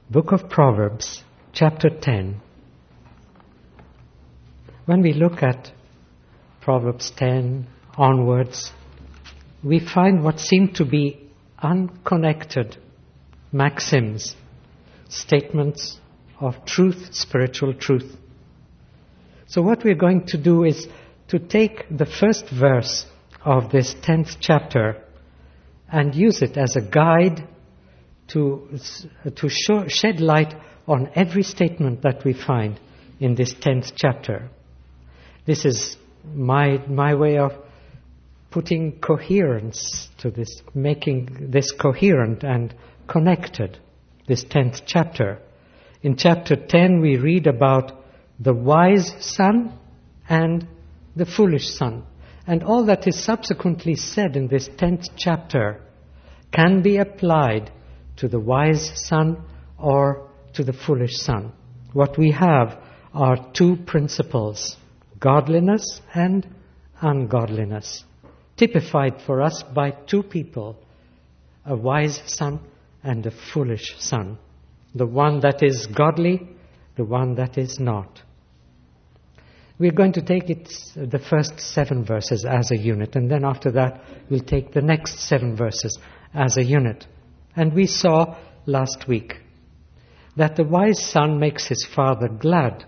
Book of Proverbs, chapter 10. When we look at Proverbs 10 onwards, we find what seem to be unconnected maxims, statements of truth, spiritual truth. So what we're going to do is to take the first verse of this 10th chapter and use it as a guide to shed light on every statement that we find in this 10th chapter. This is my way of putting coherence to this, making this coherent and connected, this 10th chapter. In chapter 10 we read about the wise son and the foolish son. And all that is subsequently said in this 10th chapter can be applied to the wise son or to the foolish son. What we have are two principles, godliness and ungodliness, typified for us by two people, a wise son and a foolish son, the one that is godly, the one that is not. We're going to take the first 7 verses as a unit, and then after that we'll take the next 7 verses as a unit. And we saw last week that the wise son makes his father glad.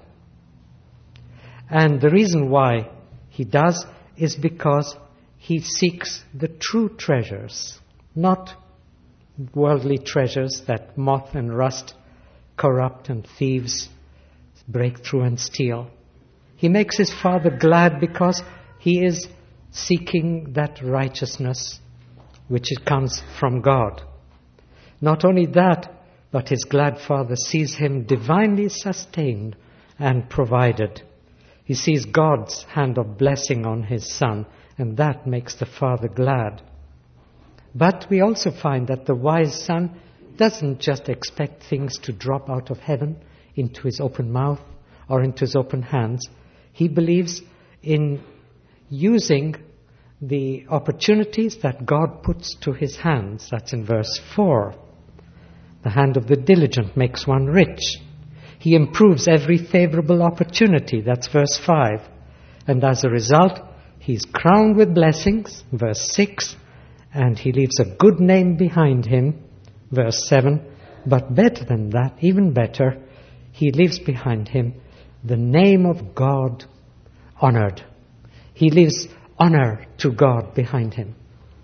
And the reason why he does is because he seeks the true treasures, not worldly treasures that moth and rust corrupt and thieves break through and steal. He makes his father glad because he is seeking that righteousness which comes from God. Not only that, but his glad father sees him divinely sustained and provided. He sees God's hand of blessing on his son, and that makes the father glad. But we also find that the wise son doesn't just expect things to drop out of heaven into his open mouth or into his open hands. He believes in using the opportunities that God puts to his hands. That's in verse 4. The hand of the diligent makes one rich. He improves every favorable opportunity. That's verse 5. And as a result, he's crowned with blessings. Verse 6. And he leaves a good name behind him. Verse 7. But better than that, even better, he leaves behind him the name of God honored. He leaves honor to God behind him.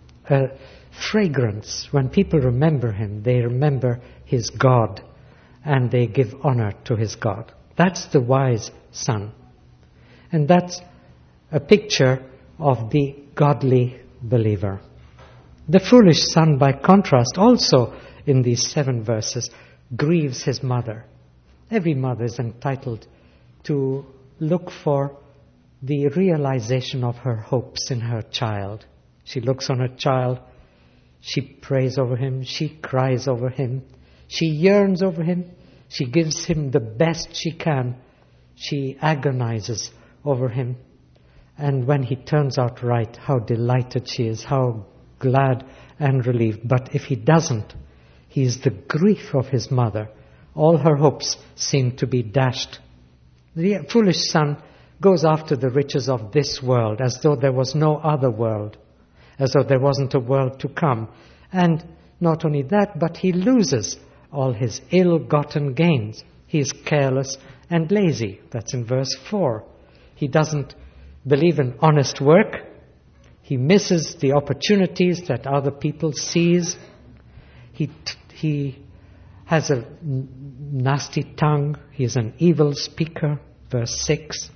Fragrance. When people remember him, they remember his God and they give honor to his God. That's the wise son. And that's a picture of the godly believer. The foolish son, by contrast, also in these 7 verses, grieves his mother. Every mother is entitled to look for the realization of her hopes in her child. She looks on her child, she prays over him, she cries over him, she yearns over him, she gives him the best she can, she agonizes over him. And when he turns out right, how delighted she is, how glad and relieved. But if he doesn't, he is the grief of his mother. All her hopes seem to be dashed. The foolish son goes after the riches of this world as though there was no other world, as though there wasn't a world to come. And not only that, but he loses all his ill-gotten gains. He is careless and lazy. That's in verse 4. He doesn't believe in honest work. He misses the opportunities that other people seize. He has a nasty tongue. He is an evil speaker. Verse 6.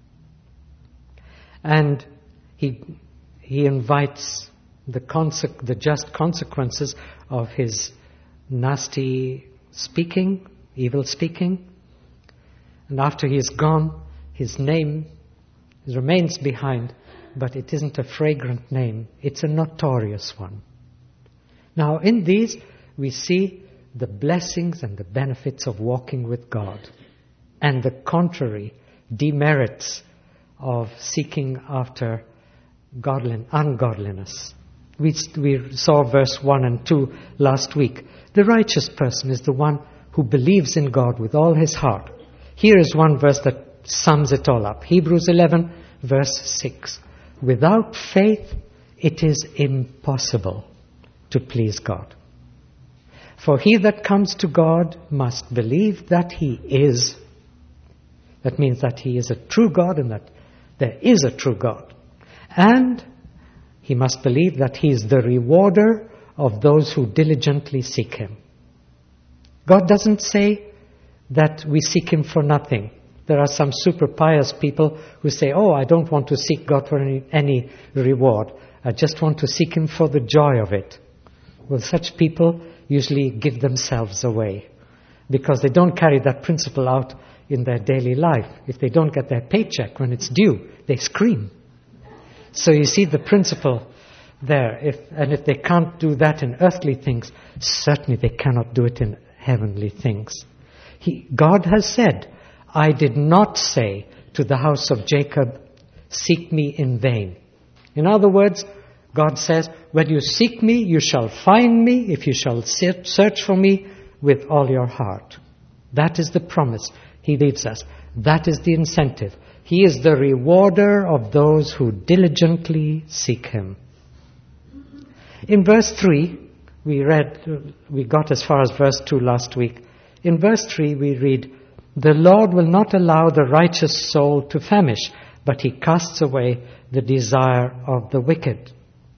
And he invites the just consequences of his nasty speaking, evil speaking. And after he is gone, his name remains behind, but it isn't a fragrant name. It's a notorious one. Now, in these, we see the blessings and the benefits of walking with God, and the contrary demerits of seeking after ungodliness. We saw verse 1 and 2 last week. The righteous person is the one who believes in God with all his heart. Here is one verse that sums it all up. Hebrews 11, verse 6. Without faith, it is impossible to please God. For he that comes to God must believe that he is. That means that he is a true God and that there is a true God. And he must believe that he is the rewarder of those who diligently seek him. God doesn't say that we seek him for nothing. There are some super pious people who say, oh, I don't want to seek God for any reward. I just want to seek him for the joy of it. Well, such people usually give themselves away because they don't carry that principle out in their daily life. If they don't get their paycheck when it's due, they scream. So you see the principle there. If they can't do that in earthly things, certainly they cannot do it in heavenly things. God has said, I did not say to the house of Jacob, seek me in vain. In other words, God says, when you seek me, you shall find me if you shall search for me with all your heart. That is the promise he leaves us. That is the incentive. He is the rewarder of those who diligently seek him. In verse 3, we got as far as verse 2 last week. In verse 3 we read, the Lord will not allow the righteous soul to famish, but he casts away the desire of the wicked.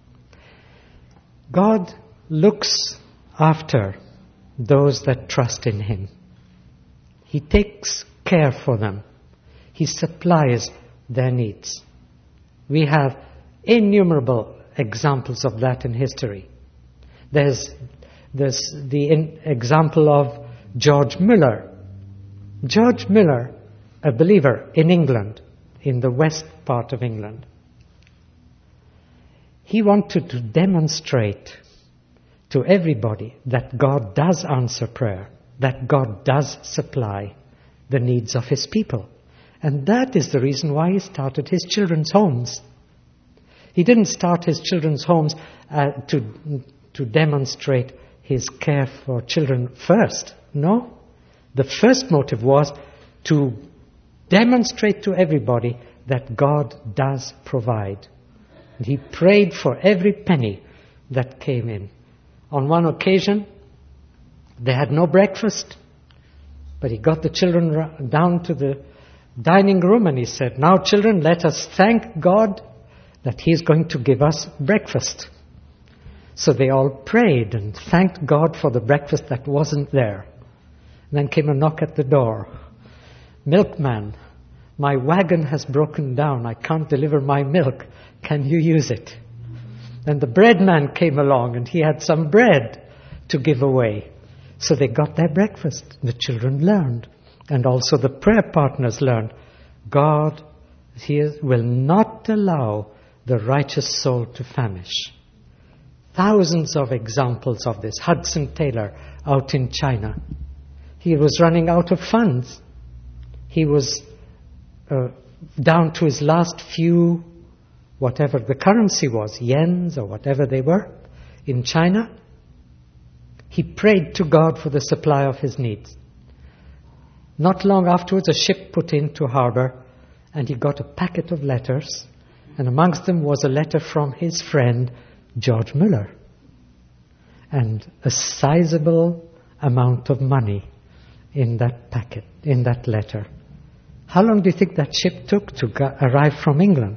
God looks after those that trust in him. He takes care for them. He supplies their needs. We have innumerable examples of that in history. There's the example of George Muller. George Muller, a believer in England, in the west part of England. He wanted to demonstrate to everybody that God does answer prayer, that God does supply the needs of his people. And that is the reason why he started his children's homes. He didn't start his children's homes to demonstrate his care for children first. No. The first motive was to demonstrate to everybody that God does provide. And he prayed for every penny that came in. On one occasion, they had no breakfast, but he got the children down to the dining room and he said, now children, let us thank God that he is going to give us breakfast. So they all prayed and thanked God for the breakfast that wasn't there. And then came a knock at the door. Milkman, my wagon has broken down. I can't deliver my milk. Can you use it? Then the bread man came along and he had some bread to give away. So they got their breakfast. The children learned. And also the prayer partners learned. God will not allow the righteous soul to famish. Thousands of examples of this. Hudson Taylor out in China. He was running out of funds. He was down to his last few, whatever the currency was, yens or whatever they were, in China. He prayed to God for the supply of his needs. Not long afterwards, a ship put into harbor, and he got a packet of letters, and amongst them was a letter from his friend, George Muller, and a sizable amount of money in that packet, in that letter. How long do you think that ship took to arrive from England?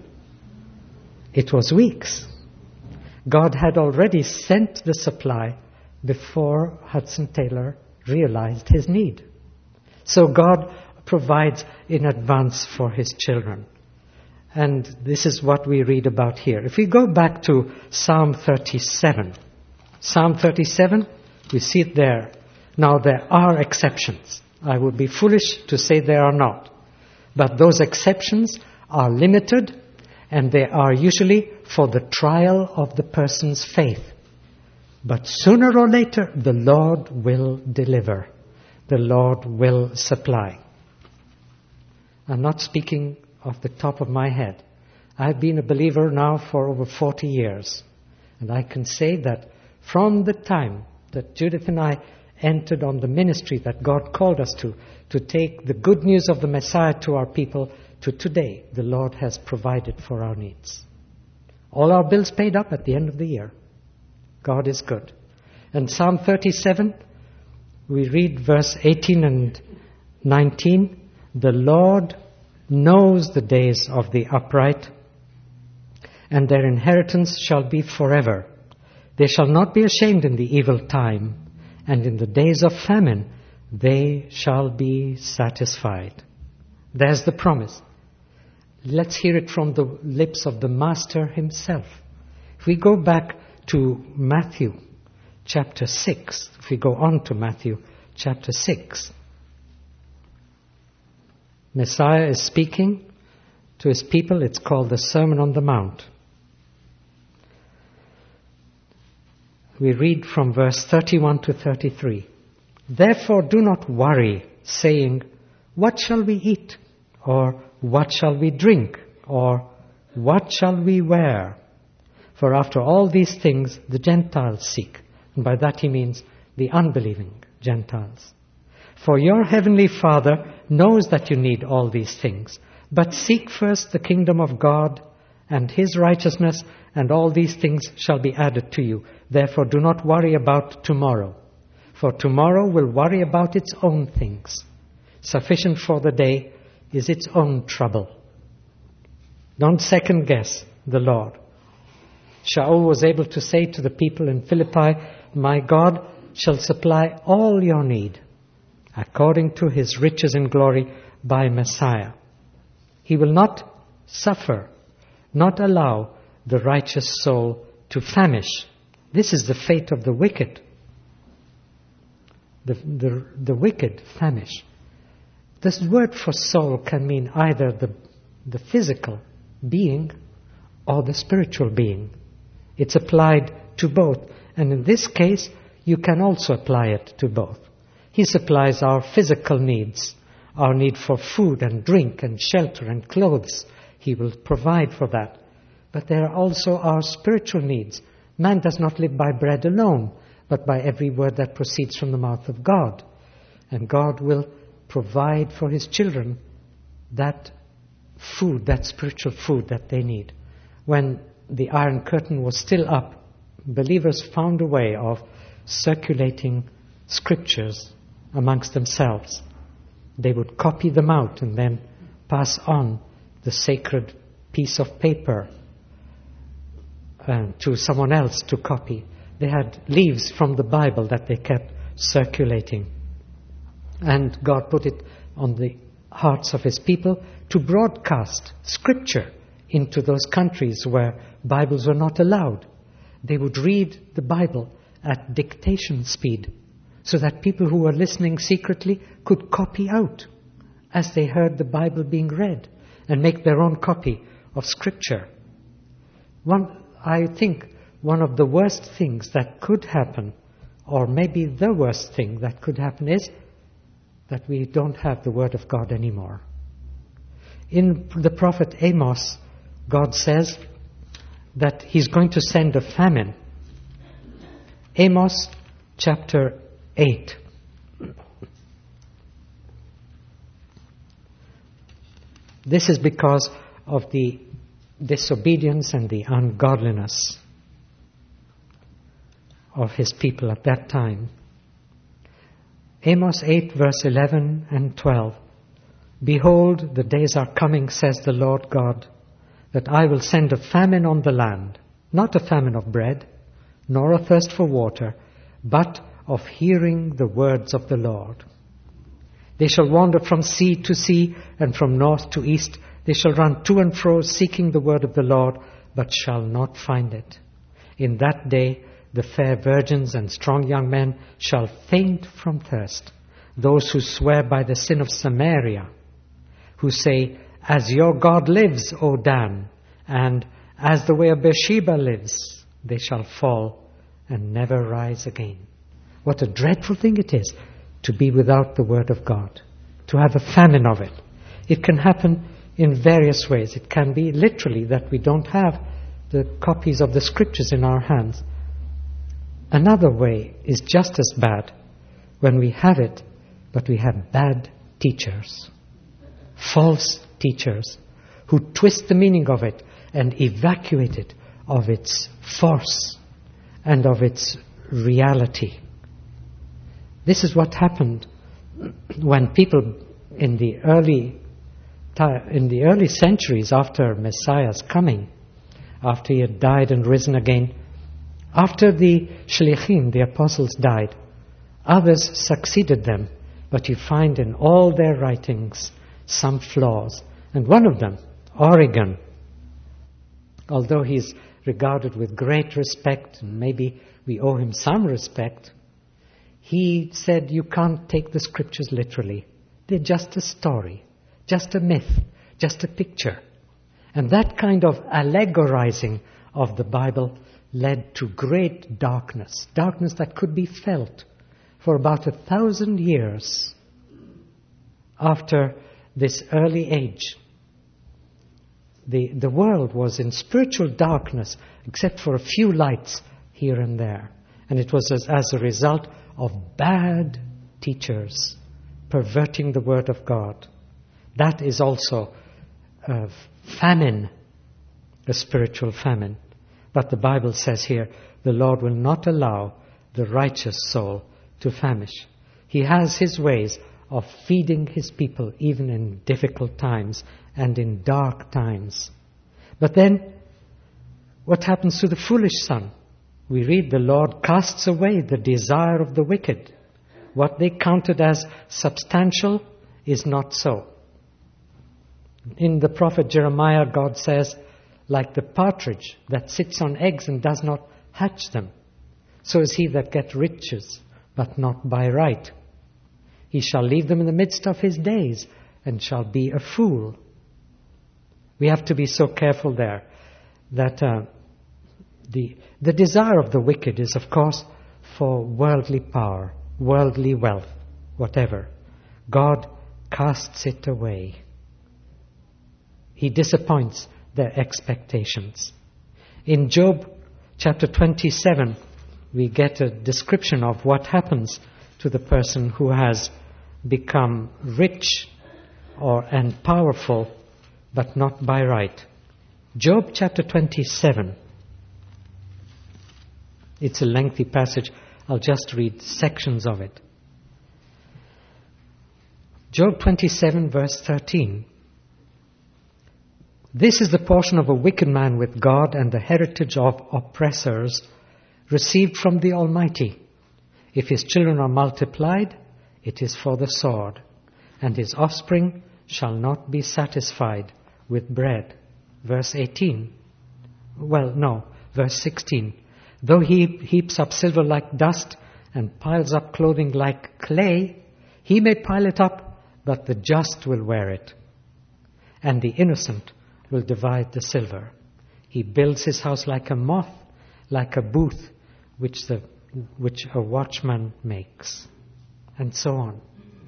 It was weeks. God had already sent the supply before Hudson Taylor realized his need. So God provides in advance for his children. And this is what we read about here. If we go back to Psalm 37, we see it there. Now there are exceptions. I would be foolish to say there are not. But those exceptions are limited, and they are usually for the trial of the person's faith. But sooner or later, the Lord will deliver. The Lord will supply. I'm not speaking off the top of my head. I've been a believer now for over 40 years. And I can say that from the time that Judith and I entered on the ministry that God called us to take the good news of the Messiah to our people, to today, the Lord has provided for our needs. All our bills paid up at the end of the year. God is good. And Psalm 37, we read verse 18 and 19. The Lord knows the days of the upright, and their inheritance shall be forever. They shall not be ashamed in the evil time, and in the days of famine they shall be satisfied. There's the promise. Let's hear it from the lips of the Master himself. If we go back to Matthew chapter 6, if we go on to Matthew chapter 6, Messiah is speaking to his people. It's called the Sermon on the Mount. We read from verse 31 to 33. Therefore do not worry, saying, what shall we eat? Or what shall we drink? Or what shall we wear? For after all these things the Gentiles seek. And by that he means the unbelieving Gentiles. For your heavenly Father knows that you need all these things. But seek first the kingdom of God and his righteousness, and all these things shall be added to you. Therefore do not worry about tomorrow, for tomorrow will worry about its own things. Sufficient for the day is its own trouble. Don't second guess the Lord. Shaul was able to say to the people in Philippi, my God shall supply all your need according to his riches in glory by Messiah. He will not suffer, not allow the righteous soul to famish. This is the fate of the wicked. The wicked famish. This word for soul can mean either the physical being or the spiritual being. It's applied to both. And in this case, you can also apply it to both. He supplies our physical needs, our need for food and drink and shelter and clothes. He will provide for that. But there are also our spiritual needs. Man does not live by bread alone, but by every word that proceeds from the mouth of God. And God will provide for his children that food, that spiritual food that they need. When the Iron Curtain was still up, believers found a way of circulating scriptures amongst themselves. They would copy them out and then pass on the sacred piece of paper to someone else to copy. They had leaves from the Bible that they kept circulating. And God put it on the hearts of his people to broadcast scripture into those countries where Bibles were not allowed. They would read the Bible at dictation speed so that people who were listening secretly could copy out as they heard the Bible being read and make their own copy of scripture. I think one of the worst things that could happen, or maybe the worst thing that could happen, is that we don't have the Word of God anymore. In the prophet Amos, God says that he's going to send a famine. Amos chapter 8. This is because of the disobedience and the ungodliness of his people at that time. Amos 8 verse 11 and 12. Behold, the days are coming, says the Lord God, that I will send a famine on the land, not a famine of bread, nor a thirst for water, but of hearing the words of the Lord. They shall wander from sea to sea and from north to east. They shall run to and fro seeking the word of the Lord, but shall not find it. In that day the fair virgins and strong young men shall faint from thirst. Those who swear by the sin of Samaria, who say, as your God lives, O Dan, and as the way of Beersheba lives, they shall fall and never rise again. What a dreadful thing it is to be without the Word of God, to have a famine of it. It can happen in various ways. It can be literally that we don't have the copies of the Scriptures in our hands. Another way is just as bad, when we have it, but we have bad teachers, false teachers, who twist the meaning of it and evacuate it of its force and of its reality. This is what happened when people in the early centuries after Messiah's coming, after he had died and risen again, after the Shliachim, the apostles, died, others succeeded them, but you find in all their writings some flaws. And one of them, Origen, although he's regarded with great respect, and maybe we owe him some respect, he said you can't take the scriptures literally. They're just a story, just a myth, just a picture. And that kind of allegorizing of the Bible led to great darkness that could be felt for about 1,000 years after this early age. The world was in spiritual darkness except for a few lights here and there. And it was as a result of bad teachers perverting the Word of God. That is also a famine, a spiritual famine. But the Bible says here, the Lord will not allow the righteous soul to famish. He has His ways of feeding His people even in difficult times and in dark times. But then, what happens to the foolish son? We read the Lord casts away the desire of the wicked. What they counted as substantial is not so. In the prophet Jeremiah, God says, like the partridge that sits on eggs and does not hatch them, so is he that gets riches, but not by right. He shall leave them in the midst of his days, and shall be a fool. We have to be so careful there that the desire of the wicked is, of course, for worldly power, worldly wealth, whatever. God casts it away. He disappoints their expectations. In Job chapter 27, we get a description of what happens to the person who has become rich and powerful, but not by right. Job chapter 27. It's a lengthy passage. I'll just read sections of it. Job 27 verse 13. This is the portion of a wicked man with God and the heritage of oppressors received from the Almighty. If his children are multiplied, it is for the sword, and his offspring shall not be satisfied with bread. Verse 18. Verse 16. Though he heaps up silver like dust and piles up clothing like clay, he may pile it up, but the just will wear it, and the innocent will divide the silver. He builds his house like a moth, like a booth which a watchman makes, and so on.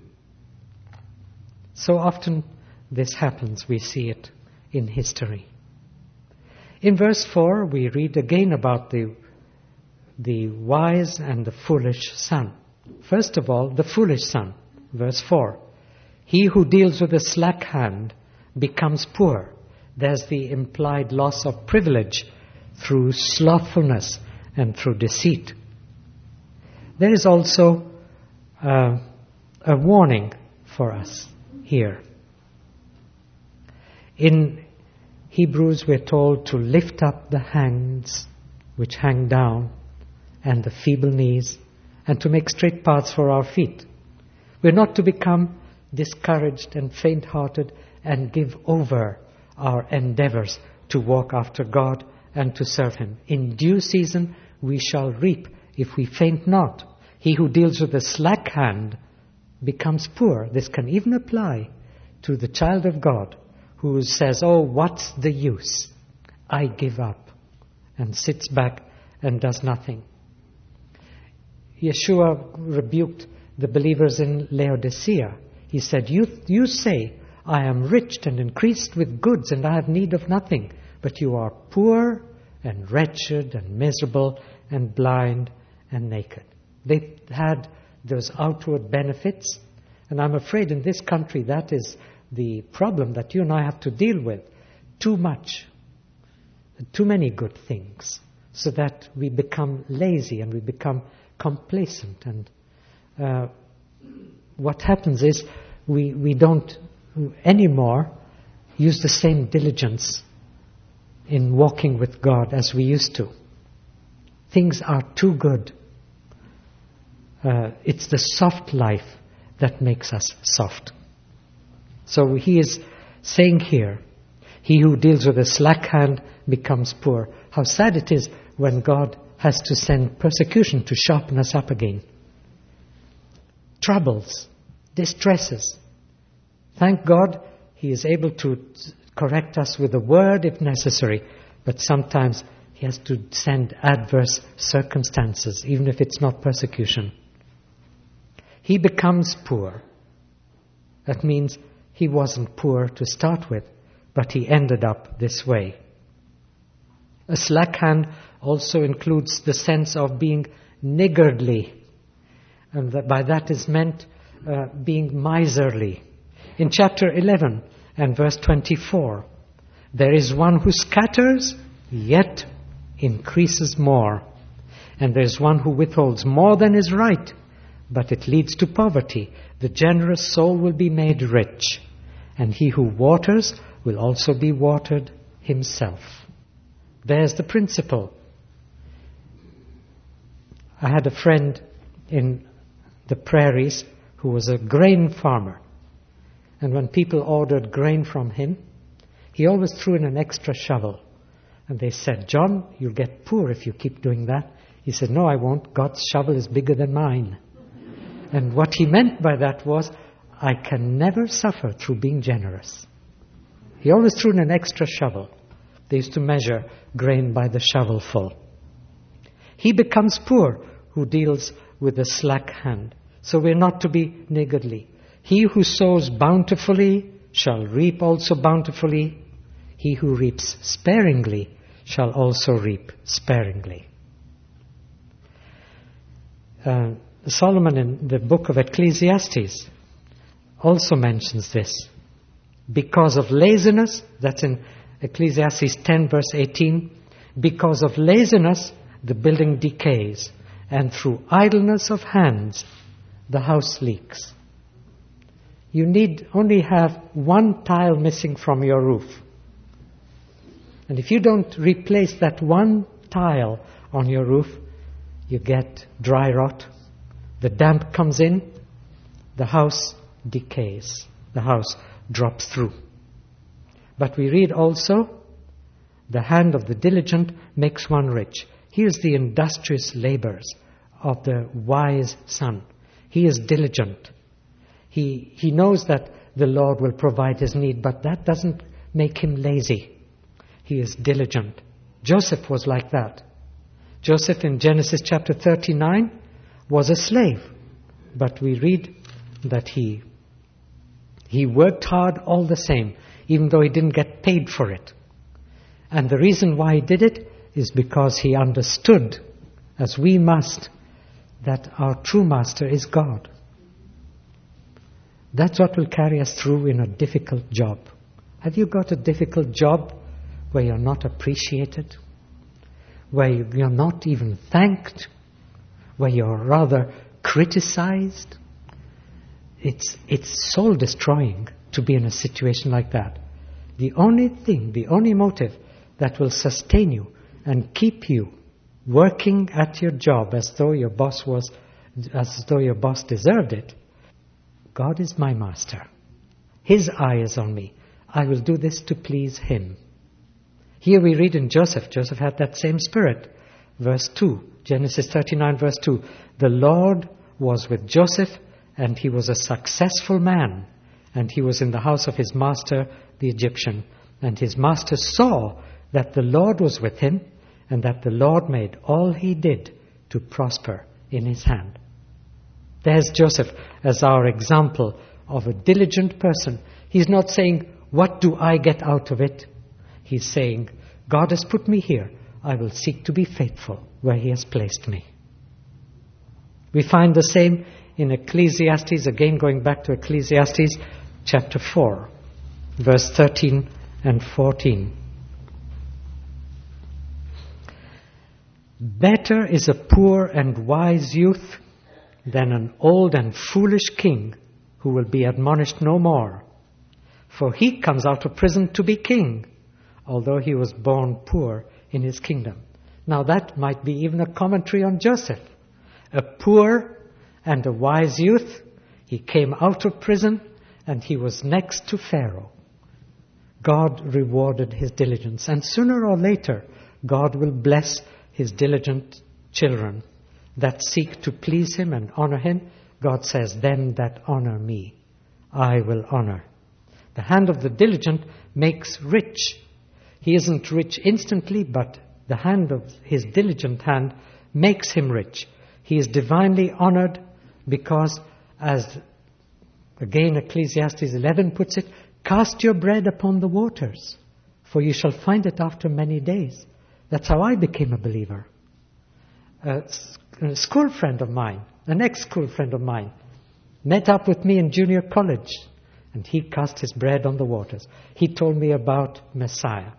So often this happens, we see it in history. In verse 4, we read again about the wise and the foolish son. First of all, the foolish son. Verse 4. He who deals with a slack hand becomes poor. There's the implied loss of privilege through slothfulness and through deceit. There is also a warning for us here. In Hebrews, we're told to lift up the hands which hang down and the feeble knees, and to make straight paths for our feet. We're not to become discouraged and faint-hearted and give over our endeavors to walk after God and to serve Him. In due season we shall reap if we faint not. He who deals with a slack hand becomes poor. This can even apply to the child of God who says, "Oh, what's the use? I give up," and sits back and does nothing. Yeshua rebuked the believers in Laodicea. He said, you say, "I am rich and increased with goods, and I have need of nothing. But you are poor and wretched and miserable and blind and naked." They had those outward benefits. And I'm afraid in this country that is the problem that you and I have to deal with. Too much, too many good things, so that we become lazy and we become complacent. And what happens is we don't anymore use the same diligence in walking with God as we used to. Things are too good. It's the soft life that makes us soft. So he is saying here, he who deals with a slack hand becomes poor. How sad it is when God has to send persecution to sharpen us up again. Troubles, distresses. Thank God he is able to correct us with a word if necessary, but sometimes he has to send adverse circumstances, even if it's not persecution. He becomes poor. That means he wasn't poor to start with, but he ended up this way. A slack hand also includes the sense of being niggardly, and by that is meant being miserly. In chapter 11 and verse 24, there is one who scatters, yet increases more. And there is one who withholds more than is right, but it leads to poverty. The generous soul will be made rich, and he who waters will also be watered himself. There's the principle. I had a friend in the prairies who was a grain farmer. And when people ordered grain from him, he always threw in an extra shovel. And they said, "John, you'll get poor if you keep doing that." He said, "No, I won't. God's shovel is bigger than mine." And what he meant by that was, I can never suffer through being generous. He always threw in an extra shovel. They used to measure grain by the shovelful. He becomes poor who deals with a slack hand. So we're not to be niggardly. He who sows bountifully shall reap also bountifully. He who reaps sparingly shall also reap sparingly. Solomon in the book of Ecclesiastes also mentions this. Because of laziness, that's in Ecclesiastes 10 verse 18, because of laziness the building decays, and through idleness of hands the house leaks. You need only have one tile missing from your roof. And if you don't replace that one tile on your roof, you get dry rot. The damp comes in, the house decays, the house drops through. But we read also, the hand of the diligent makes one rich. Here's the industrious labors of the wise son. He is diligent. He knows that the Lord will provide his need, but that doesn't make him lazy. He is diligent. Joseph was like that. Joseph in Genesis chapter 39 was a slave, but we read that he worked hard all the same, even though he didn't get paid for it. And the reason why he did it is because he understood, as we must, that our true master is God. That's what will carry us through in a difficult job. Have you got a difficult job where you're not appreciated? Where you're not even thanked? Where you're rather criticized? It's soul destroying to be in a situation like that. The only thing, the only motive that will sustain you and keep you working at your job as though your boss deserved it. God is my master. His eye is on me. I will do this to please him. Here we read in Joseph. Joseph had that same spirit. Verse 2, Genesis 39 verse 2. The Lord was with Joseph, and he was a successful man, and he was in the house of his master, the Egyptian. And his master saw that the Lord was with him, and that the Lord made all he did to prosper in his hand. There's Joseph as our example of a diligent person. He's not saying, what do I get out of it? He's saying, God has put me here. I will seek to be faithful where he has placed me. We find the same in Ecclesiastes, again going back to Ecclesiastes chapter 4, verse 13 and 14. Better is a poor and wise youth than an old and foolish king who will be admonished no more. For he comes out of prison to be king, although he was born poor in his kingdom. Now that might be even a commentary on Joseph. A poor and a wise youth, he came out of prison and he was next to Pharaoh. God rewarded his diligence, and sooner or later God will bless his diligent children that seek to please him and honor him. God says, them that honor me, I will honor. The hand of the diligent makes rich. He isn't rich instantly, but the hand of his diligent hand makes him rich. He is divinely honored because, as again Ecclesiastes 11 puts it, cast your bread upon the waters, for you shall find it after many days. That's how I became a believer. A school friend of mine, an ex-school friend of mine, met up with me in junior college, and he cast his bread on the waters. He told me about Messiah.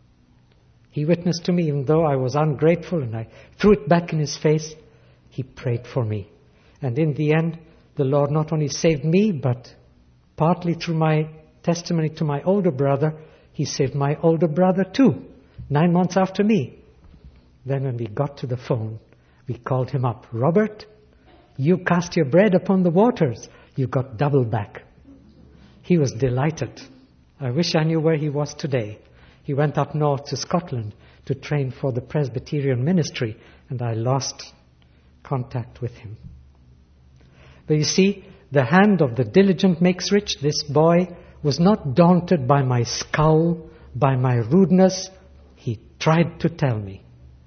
He witnessed to me, even though I was ungrateful and I threw it back in his face, he prayed for me. And in the end, the Lord not only saved me, but partly through my testimony to my older brother, he saved my older brother too, 9 months after me. Then when we got to the phone, we called him up. Robert, you cast your bread upon the waters. You got double back. He was delighted. I wish I knew where he was today. He went up north to Scotland to train for the Presbyterian ministry, and I lost contact with him. But you see, the hand of the diligent makes rich. This boy was not daunted by my scowl, by my rudeness. He tried to tell me.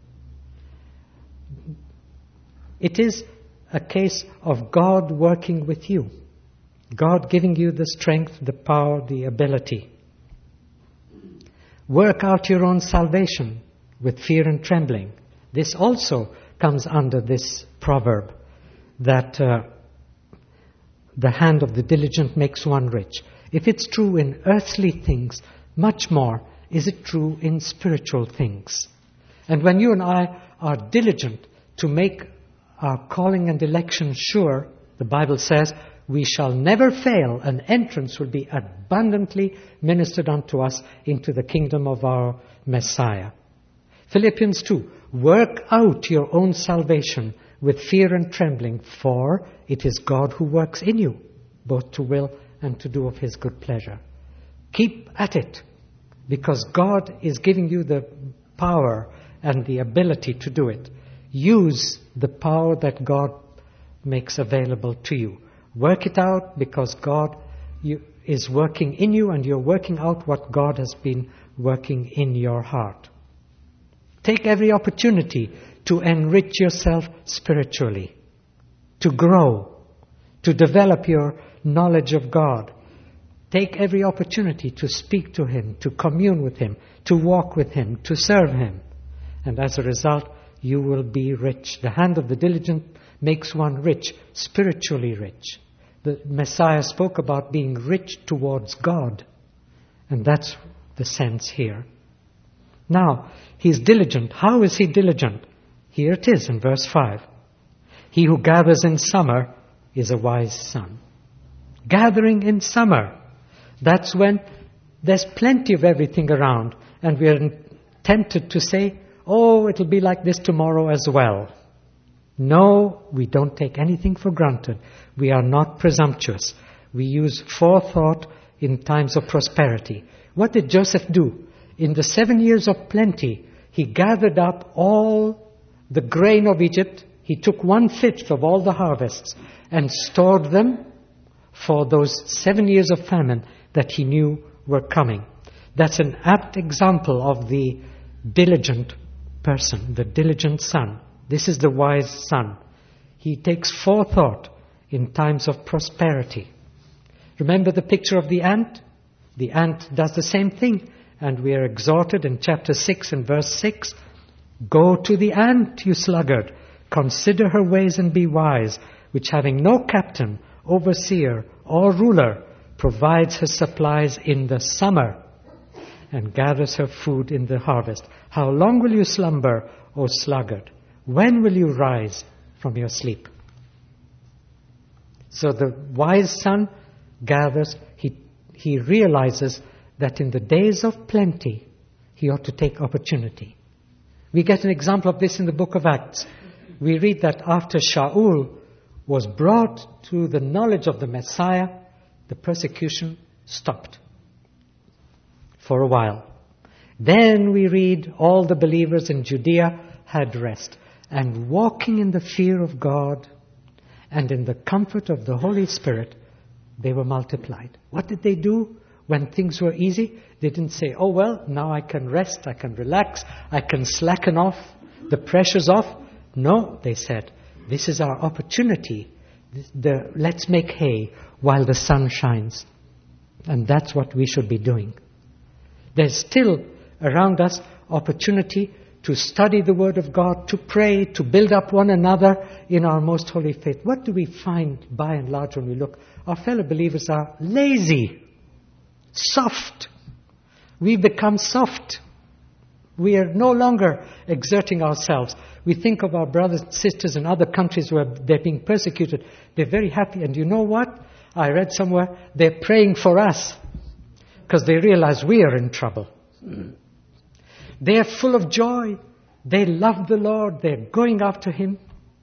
It is a case of God working with you. God giving you the strength, the power, the ability. Work out your own salvation with fear and trembling. This also comes under this proverb that the hand of the diligent makes one rich. If it's true in earthly things, much more is it true in spiritual things. And when you and I are diligent to make our calling and election sure, the Bible says, we shall never fail. An entrance will be abundantly ministered unto us into the kingdom of our Messiah. Philippians 2, work out your own salvation with fear and trembling, for it is God who works in you, both to will and to do of his good pleasure. Keep at it, because God is giving you the power and the ability to do it. Use the power that God makes available to you. Work it out, because God is working in you, and you're working out what God has been working in your heart. Take every opportunity to enrich yourself spiritually, to grow, to develop your knowledge of God. Take every opportunity to speak to him, to commune with him, to walk with him, to serve him. And as a result, you will be rich. The hand of the diligent makes one rich, spiritually rich. The Messiah spoke about being rich towards God. And that's the sense here. Now, he's diligent. How is he diligent? Here it is in verse 5. He who gathers in summer is a wise son. Gathering in summer. That's when there's plenty of everything around. And we're tempted to say, oh, it'll be like this tomorrow as well. No, we don't take anything for granted. We are not presumptuous. We use forethought in times of prosperity. What did Joseph do? In the 7 years of plenty, he gathered up all the grain of Egypt. He took 1/5 of all the harvests and stored them for those 7 years of famine that he knew were coming. That's an apt example of the diligent person, the diligent son. This is the wise son. He takes forethought in times of prosperity. Remember the picture of the ant? The ant does the same thing. And we are exhorted in chapter 6 and verse 6, go to the ant, you sluggard. Consider her ways and be wise, which having no captain, overseer, or ruler, provides her supplies in the summer and gathers her food in the harvest. How long will you slumber, O sluggard? When will you rise from your sleep? So the wise son gathers, he realizes that in the days of plenty, he ought to take opportunity. We get an example of this in the book of Acts. We read that after Shaul was brought to the knowledge of the Messiah, the persecution stopped for a while. Then we read all the believers in Judea had rest, and walking in the fear of God and in the comfort of the Holy Spirit, they were multiplied. What did they do when things were easy? They didn't say, oh well, now I can rest, I can relax, I can slacken off, the pressure's off. No, they said, this is our opportunity. Let's make hay while the sun shines. And that's what we should be doing. There's still around us opportunity to study the Word of God, to pray, to build up one another in our most holy faith. What do we find by and large when we look? Our fellow believers are lazy, soft. We've become soft. We are no longer exerting ourselves. We think of our brothers and sisters in other countries where they're being persecuted. They're very happy. And you know what? I read somewhere they're praying for us because they realize we are in trouble. They're full of joy. They love the Lord. They're going after Him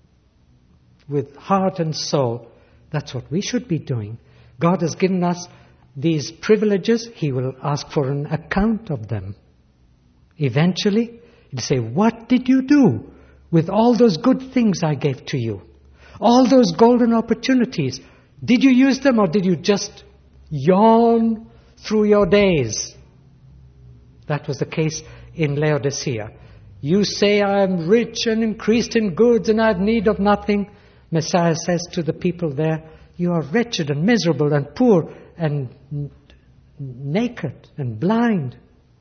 with heart and soul. That's what we should be doing. God has given us these privileges. He will ask for an account of them. Eventually, He'll say, what did you do with all those good things I gave to you? All those golden opportunities. Did you use them or did you just yawn through your days? That was the case in Laodicea. You say, I am rich and increased in goods and I have need of nothing. Messiah says to the people there, you are wretched and miserable and poor and naked and blind.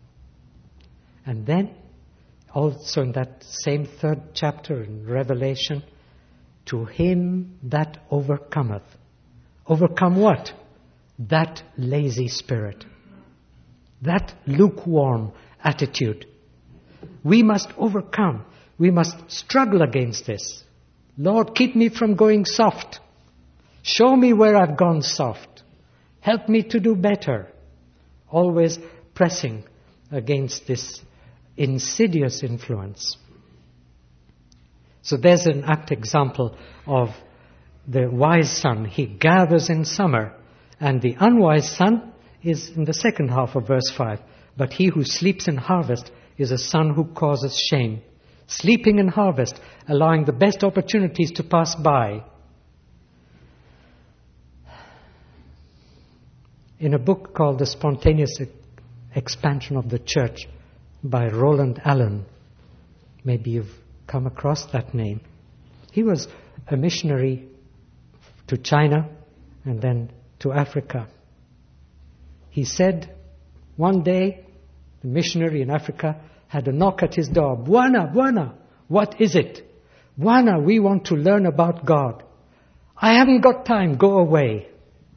And then, also in that same 3rd chapter in Revelation, to him that overcometh. Overcome what? That lazy spirit. That lukewarm attitude. We must overcome. We must struggle against this. Lord, keep me from going soft. Show me where I've gone soft. Help me to do better. Always pressing against this insidious influence. So there's an apt example of the wise son. He gathers in summer, and the unwise son is in the second half of verse 5. But he who sleeps in harvest is a son who causes shame. Sleeping in harvest, allowing the best opportunities to pass by. In a book called The Spontaneous Expansion of the Church by Roland Allen, maybe you've come across that name. He was a missionary to China and then to Africa. He said one day the missionary in Africa had a knock at his door. Bwana, what is it? Bwana, we want to learn about God. I haven't got time, go away.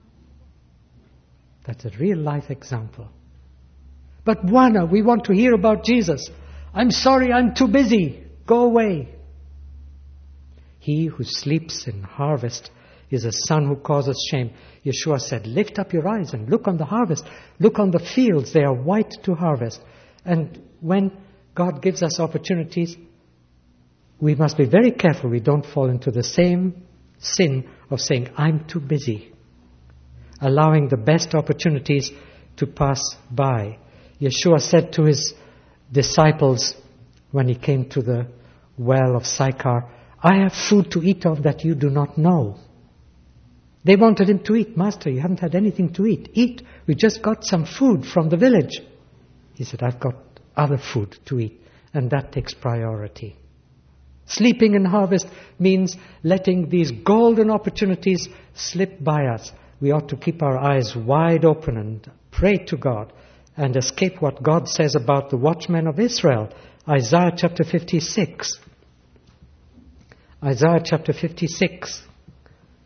That's a real life example. But Bwana, we want to hear about Jesus. I'm sorry, I'm too busy. Go away. He who sleeps in harvest is a son who causes shame. Yeshua said, lift up your eyes and look on the harvest. Look on the fields, they are white to harvest. And when God gives us opportunities, we must be very careful we don't fall into the same sin of saying, I'm too busy. Allowing the best opportunities to pass by. Yeshua said to his disciples when he came to the well of Sychar, I have food to eat of that you do not know. They wanted him to eat. Master, you haven't had anything to eat. Eat. We just got some food from the village. He said, I've got other food to eat. And that takes priority. Sleeping in harvest means letting these golden opportunities slip by us. We ought to keep our eyes wide open and pray to God and escape what God says about the watchmen of Israel. Isaiah chapter 56. Isaiah chapter 56.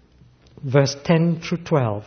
verse 10 through 12.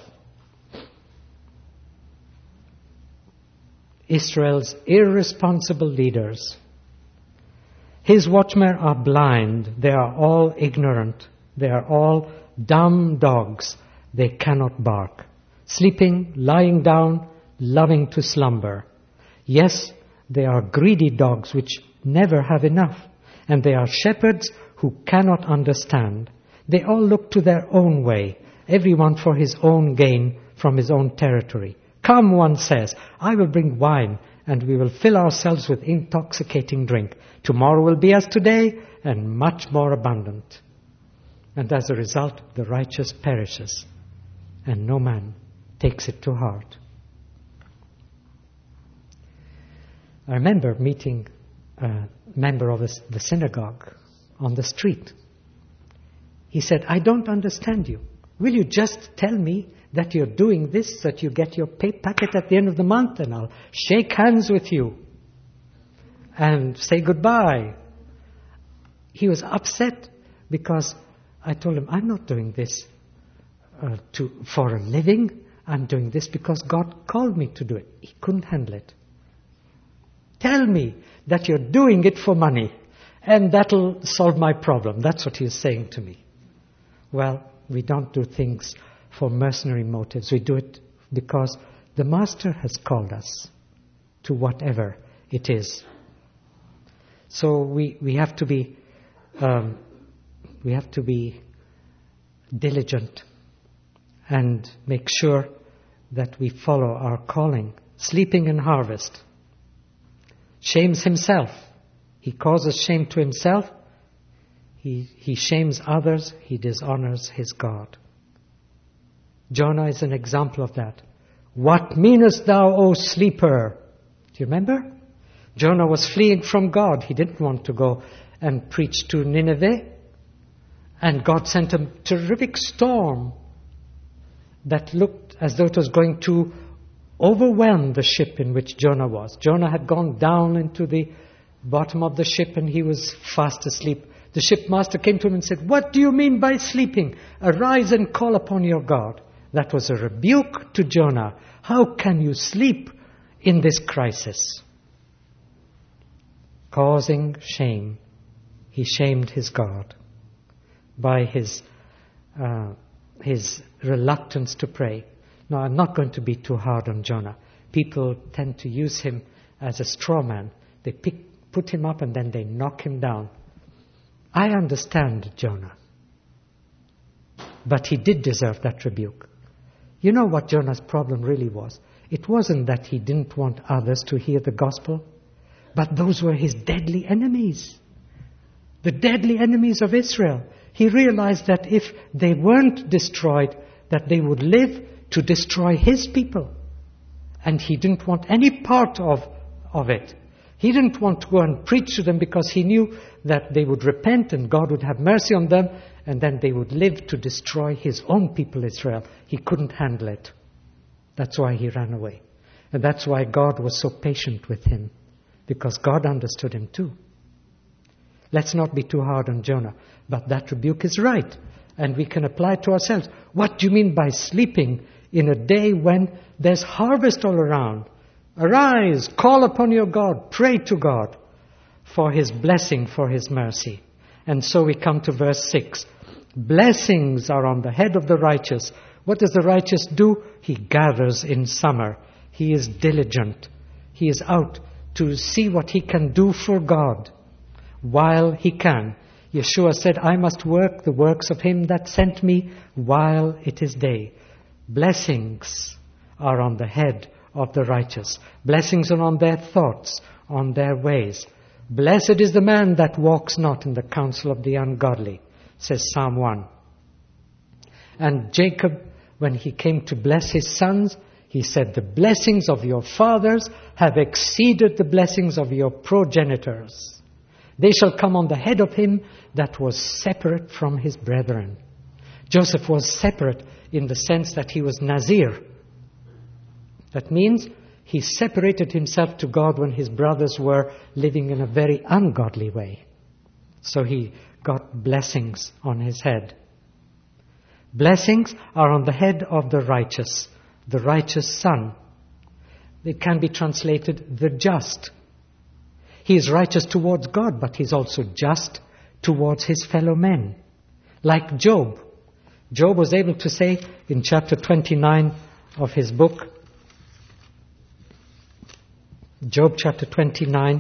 Israel's irresponsible leaders. His watchmen are blind. They are all ignorant. They are all dumb dogs. They cannot bark. Sleeping, lying down, loving to slumber. Yes, they are greedy dogs which never have enough. And they are shepherds who cannot understand. They all look to their own way, everyone for his own gain from his own territory. Come, one says, I will bring wine, and we will fill ourselves with intoxicating drink. Tomorrow will be as today, and much more abundant. And as a result, the righteous perishes, and no man takes it to heart. I remember meeting a member of the synagogue on the street. He said, I don't understand you. Will you just tell me that you're doing this, that you get your pay packet at the end of the month, and I'll shake hands with you and say goodbye. He was upset because I told him, I'm not doing this for a living. I'm doing this because God called me to do it. He couldn't handle it. Tell me that you're doing it for money, and that'll solve my problem. That's what he was saying to me. Well, we don't do things for mercenary motives. We do it because the Master has called us to whatever it is. So we have to be diligent and make sure that we follow our calling. Sleeping in harvest. Shames himself. He causes shame to himself. He shames others. He dishonors his God. Jonah is an example of that. What meanest thou, O sleeper? Do you remember? Jonah was fleeing from God. He didn't want to go and preach to Nineveh. And God sent a terrific storm that looked as though it was going to overwhelm the ship in which Jonah was. Jonah had gone down into the bottom of the ship and he was fast asleep. The shipmaster came to him and said, what do you mean by sleeping? Arise and call upon your God. That was a rebuke to Jonah. How can you sleep in this crisis? Causing shame. He shamed his God by his reluctance to pray. Now, I'm not going to be too hard on Jonah. People tend to use him as a straw man. They put him up and then they knock him down. I understand Jonah. But he did deserve that rebuke. You know what Jonah's problem really was? It wasn't that he didn't want others to hear the gospel, but those were his deadly enemies. The deadly enemies of Israel. He realized that if they weren't destroyed, that they would live to destroy his people. And he didn't want any part of it. He didn't want to go and preach to them because he knew that they would repent and God would have mercy on them and then they would live to destroy his own people Israel. He couldn't handle it. That's why he ran away. And that's why God was so patient with him, because God understood him too. Let's not be too hard on Jonah. But that rebuke is right. And we can apply it to ourselves. What do you mean by sleeping in a day when there's harvest all around? Arise, call upon your God, pray to God for his blessing, for his mercy. And so we come to verse 6. Blessings are on the head of the righteous. What does the righteous do? He gathers in summer. He is diligent. He is out to see what he can do for God while he can. Yeshua said, I must work the works of him that sent me while it is day. Blessings are on the head of the righteous. Blessings are on their thoughts, on their ways. Blessed is the man that walks not in the counsel of the ungodly, says Psalm 1. And Jacob, when he came to bless his sons, he said, the blessings of your fathers have exceeded the blessings of your progenitors. They shall come on the head of him that was separate from his brethren. Joseph was separate in the sense that he was Nazir. That means he separated himself to God when his brothers were living in a very ungodly way. So he got blessings on his head. Blessings are on the head of the righteous son. It can be translated the just. He is righteous towards God, but he's also just towards his fellow men. Like Job. Job was able to say in chapter 29 of his book, Job chapter 29,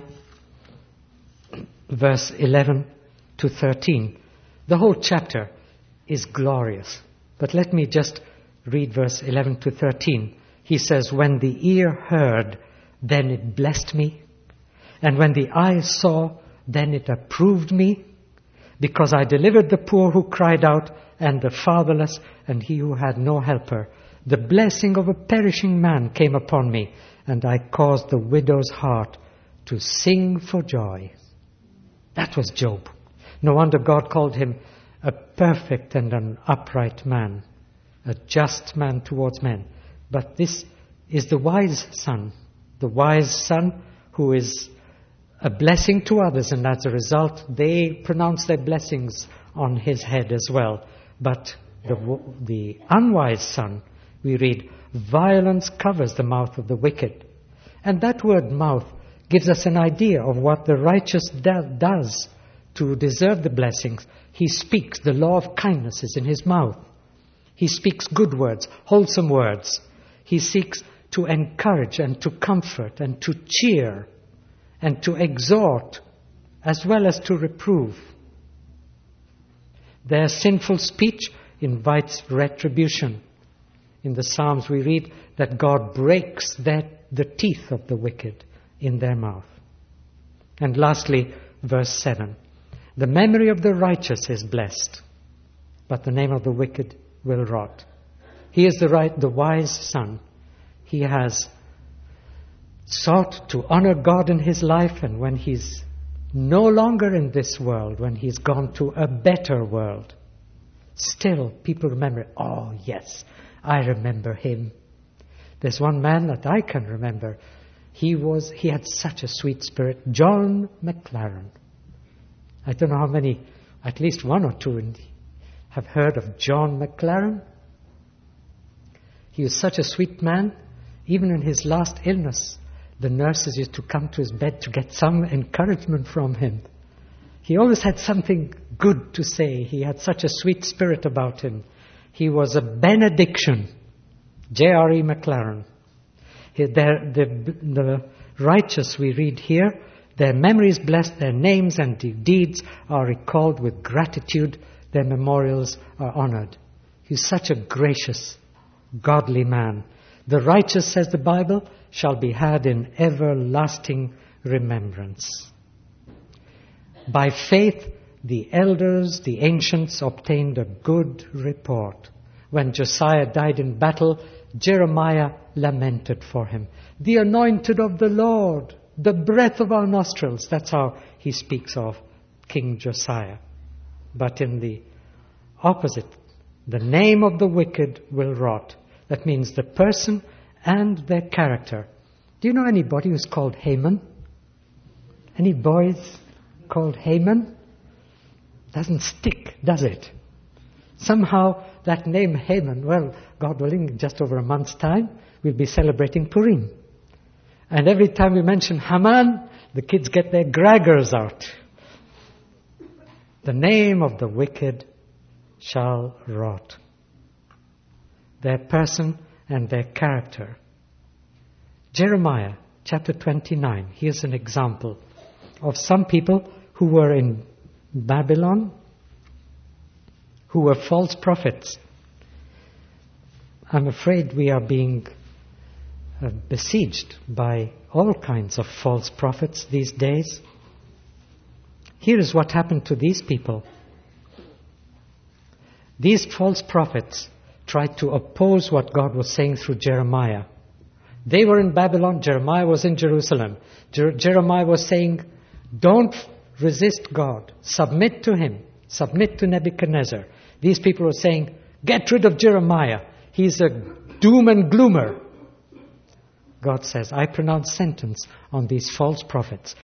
verse 11 to 13. The whole chapter is glorious. But let me just read verse 11 to 13. He says, "When the ear heard, then it blessed me. And when the eye saw, then it approved me. Because I delivered the poor who cried out, and the fatherless, and he who had no helper. The blessing of a perishing man came upon me, and I caused the widow's heart to sing for joy." That was Job. No wonder God called him a perfect and an upright man, a just man towards men. But this is the wise son who is a blessing to others, and as a result, they pronounce their blessings on his head as well. But the unwise son, we read, "Violence covers the mouth of the wicked." And that word mouth gives us an idea of what the righteous does to deserve the blessings. He speaks. The law of kindness is in his mouth. He speaks good words, wholesome words. He seeks to encourage and to comfort and to cheer and to exhort as well as to reprove. Their sinful speech invites retribution. In the Psalms we read that God breaks the teeth of the wicked in their mouth. And lastly, verse 7. "The memory of the righteous is blessed, but the name of the wicked will rot." He is the wise son. He has sought to honor God in his life, and when he's no longer in this world, when he's gone to a better world, still people remember, "Oh yes, I remember him." There's one man that I can remember. He had such a sweet spirit, John McLaren. I don't know how many, at least one or two have heard of John McLaren. He was such a sweet man. Even in his last illness, the nurses used to come to his bed to get some encouragement from him. He always had something good to say. He had such a sweet spirit about him. He was a benediction. J.R.E. McLaren. The righteous, we read here, their memory is blessed, their names and deeds are recalled with gratitude, their memorials are honored. He's such a gracious, godly man. The righteous, says the Bible, shall be had in everlasting remembrance. By faith, the elders, the ancients, obtained a good report. When Josiah died in battle, Jeremiah lamented for him. The anointed of the Lord, the breath of our nostrils. That's how he speaks of King Josiah. But in the opposite, the name of the wicked will rot. That means the person and their character. Do you know anybody who's called Haman? Any boys called Haman? Doesn't stick, does it? Somehow that name Haman, well, God willing, just over a month's time, we'll be celebrating Purim. And every time we mention Haman, the kids get their graggers out. The name of the wicked shall rot. Their person and their character. Jeremiah chapter 29, here's an example of some people who were in Babylon, who were false prophets. I'm afraid we are being besieged by all kinds of false prophets these days. Here is what happened to these people. These false prophets tried to oppose what God was saying through Jeremiah. They were in Babylon, Jeremiah was in Jerusalem. Jeremiah was saying, don't resist God, submit to him, submit to Nebuchadnezzar. These people were saying, get rid of Jeremiah, he's a doom and gloomer. God says, I pronounce sentence on these false prophets.